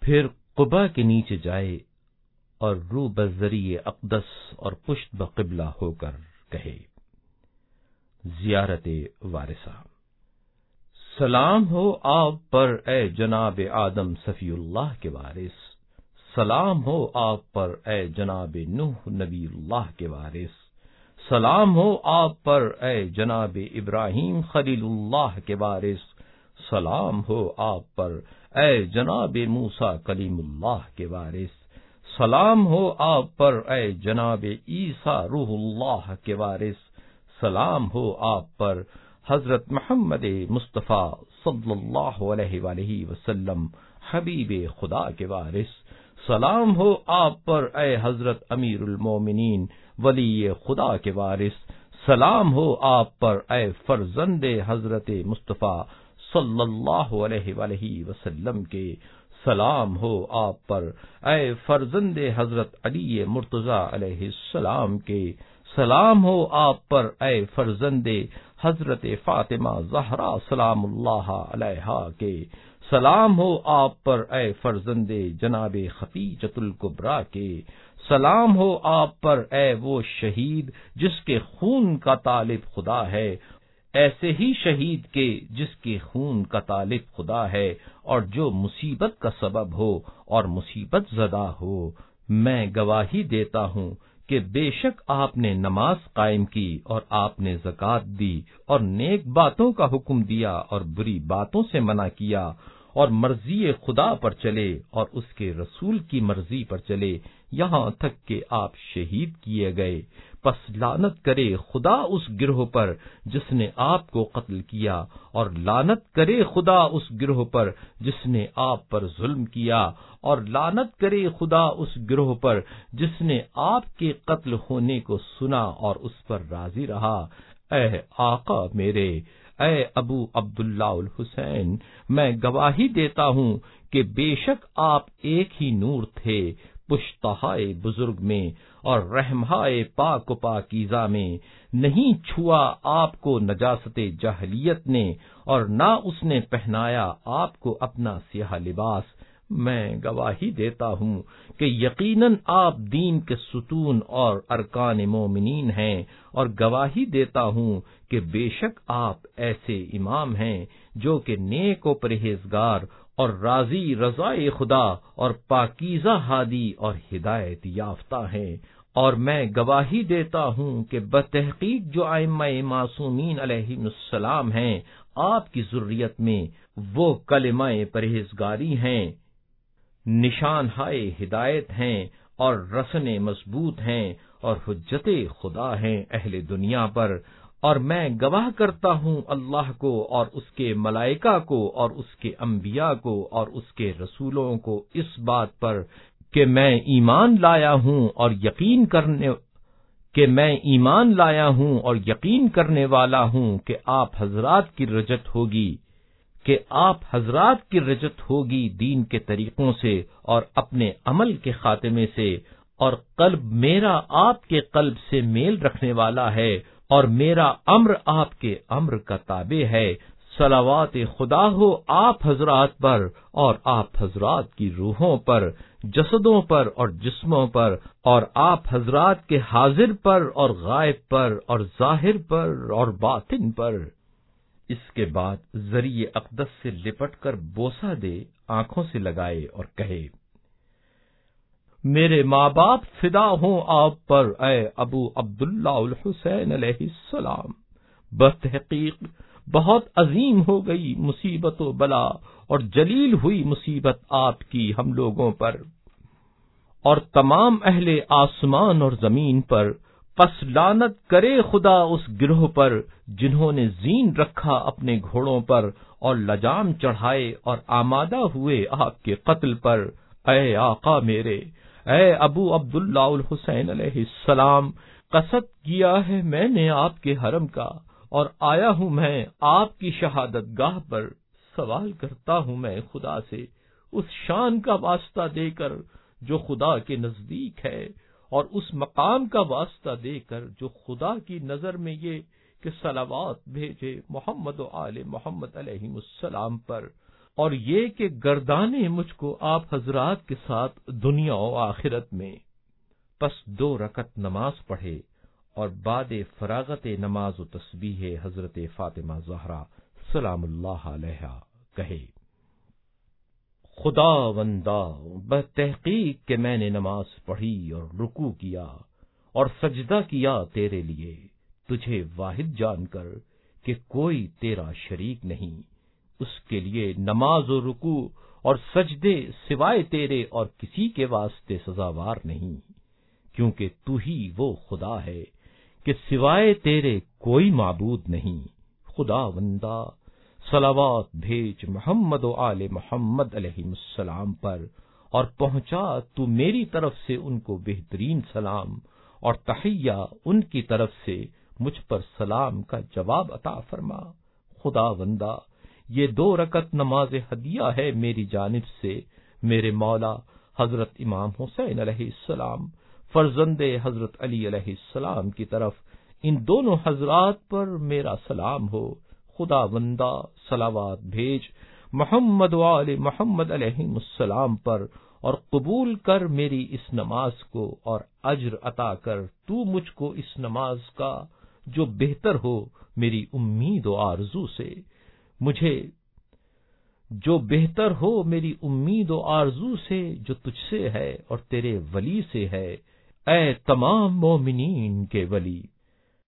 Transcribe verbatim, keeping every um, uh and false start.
پھر قبا کے نیچے جائے اور رو بذریع اقدس اور پشت بقبلہ ہو کر کہے: زیارت وارثہ۔ سلام ہو آپ پر اے جناب آدم صفی اللہ کے وارث، سلام ہو آپ پر اے جناب نوح نبی اللہ کے وارث، سلام ہو آپ پر اے جناب ابراہیم خلیل اللہ کے وارث، سلام ہو آپ پر اے جناب موسیٰ کلیم اللہ کے وارث، سلام ہو آپ پر اے جناب عیسیٰ روح اللہ کے وارث، سلام ہو آپ پر حضرت محمد مصطفیٰ صلی اللہ علیہ وآلہ وسلم حبیب خدا کے وارث، سلام ہو آپ پر اے حضرت امیر المومنین ولی خدا کے وارث، سلام ہو آپ پر اے فرزند حضرت مصطفیٰ صلی اللہ علیہ وآلہ وسلم کے، سلام ہو آپ پر اے فرزند حضرت علی مرتضیٰ علیہ السلام کے، سلام ہو آپ پر اے فرزند حضرت فاطمہ زہرا سلام اللہ علیہا کے، سلام ہو آپ پر اے فرزند جناب خدیجۃ الکبریٰ کے، سلام ہو آپ پر اے وہ شہید جس کے خون کا طالب خدا ہے، ایسے ہی شہید کے جس کے خون کا طالب خدا ہے اور جو مصیبت کا سبب ہو اور مصیبت زدہ ہو۔ میں گواہی دیتا ہوں کہ بے شک آپ نے نماز قائم کی اور آپ نے زکوٰۃ دی اور نیک باتوں کا حکم دیا اور بری باتوں سے منع کیا اور مرضی خدا پر چلے اور اس کے رسول کی مرضی پر چلے یہاں تک کہ آپ شہید کیے گئے۔ پس لعنت کرے خدا اس گروہ پر جس نے آپ کو قتل کیا، اور لعنت کرے خدا اس گروہ پر جس نے آپ پر ظلم کیا، اور لعنت کرے خدا اس گروہ پر جس نے آپ کے قتل ہونے کو سنا اور اس پر راضی رہا۔ اے آقا میرے، اے ابو عبداللہ الحسین، میں گواہی دیتا ہوں کہ بے شک آپ ایک ہی نور تھے، پشتہائے بزرگ میں اور رحمہائے پاک و پاکیزہ میں، نہیں چھوا آپ کو نجاست جاہلیت نے اور نہ اس نے پہنایا آپ کو اپنا سیاہ لباس۔ میں گواہی دیتا ہوں کہ یقیناً آپ دین کے ستون اور ارکان مومنین ہیں، اور گواہی دیتا ہوں کہ بے شک آپ ایسے امام ہیں جو کہ نیک و پرہیزگار اور راضی رضائے خدا اور پاکیزہ ہادی اور ہدایت یافتہ ہیں۔ اور میں گواہی دیتا ہوں کہ بتحقیق جو ائمہ معصومین علیہم السلام ہیں آپ کی ذریت میں، وہ کلمہ پرہیزگاری ہیں، نشان ہائے ہدایت ہیں اور رسن مضبوط ہیں اور حجت خدا ہیں اہل دنیا پر۔ اور میں گواہ کرتا ہوں اللہ کو اور اس کے ملائکہ کو اور اس کے انبیاء کو اور اس کے رسولوں کو اس بات پر کہ میں ایمان لایا ہوں اور یقین کرنے کہ میں ایمان لایا ہوں اور یقین کرنے والا ہوں کہ آپ حضرات کی رجت ہوگی کہ آپ حضرات کی رجت ہوگی دین کے طریقوں سے اور اپنے عمل کے خاتمے سے، اور قلب میرا آپ کے قلب سے میل رکھنے والا ہے اور میرا امر آپ کے امر کا تابع ہے۔ صلوات خدا ہو آپ حضرات پر اور آپ حضرات کی روحوں پر، جسدوں پر اور جسموں پر، اور آپ حضرات کے حاضر پر اور غائب پر اور ظاہر پر اور باطن پر۔ اس کے بعد ذریع اقدس سے لپٹ کر بوسہ دے، آنکھوں سے لگائے اور کہے: میرے ماں باپ فدا ہوں آپ پر اے ابو عبداللہ الحسین علیہ السلام۔ بتحقیق بہت عظیم ہو گئی مصیبت و بلا اور جلیل ہوئی مصیبت آپ کی ہم لوگوں پر اور تمام اہل آسمان اور زمین پر۔ پس لعنت کرے خدا اس گروہ پر جنہوں نے زین رکھا اپنے گھوڑوں پر اور لجام چڑھائے اور آمادہ ہوئے آپ کے قتل پر۔ اے آقا میرے، اے ابو عبداللہ الحسین علیہ السلام، قصد کیا ہے میں نے آپ کے حرم کا اور آیا ہوں میں آپ کی شہادت گاہ پر۔ سوال کرتا ہوں میں خدا سے اس شان کا واسطہ دے کر جو خدا کے نزدیک ہے، اور اس مقام کا واسطہ دے کر جو خدا کی نظر میں یہ کہ صلوات بھیجے محمد و آل محمد علیہ السلام پر، اور یہ کہ گردانے مجھ کو آپ حضرات کے ساتھ دنیا و آخرت میں. پس دو رکعت نماز پڑھے اور بعد فراغت نماز و تسبیح حضرت فاطمہ زہرا سلام اللہ علیہا کہے: خدا وندہ بتحقیق کہ میں نے نماز پڑھی اور رکوع کیا اور سجدہ کیا تیرے لیے، تجھے واحد جان کر کہ کوئی تیرا شریک نہیں، اس کے لیے نماز و رکوع اور سجدے سوائے تیرے اور کسی کے واسطے سزاوار نہیں، کیونکہ تو ہی وہ خدا ہے کہ سوائے تیرے کوئی معبود نہیں. خدا وندہ صلوات بھیج محمد و آل محمد علیہ السلام پر، اور پہنچا تو میری طرف سے ان کو بہترین سلام اور تحیہ ان کی طرف سے مجھ پر سلام کا جواب عطا فرما. خدا وندہ یہ دو رکعت نماز ہدیہ ہے میری جانب سے میرے مولا حضرت امام حسین علیہ السلام فرزند حضرت علی علیہ السلام کی طرف. ان دونوں حضرات پر میرا سلام ہو. خدا وندہ صلوات بھیج محمد و آل محمد علیہ السلام پر، اور قبول کر میری اس نماز کو اور اجر عطا کر تو مجھ کو اس نماز کا جو بہتر ہو میری امید و آرزو سے، مجھے جو بہتر ہو میری امید و آرزو سے جو تجھ سے ہے اور تیرے ولی سے ہے، اے تمام مومنین کے ولی.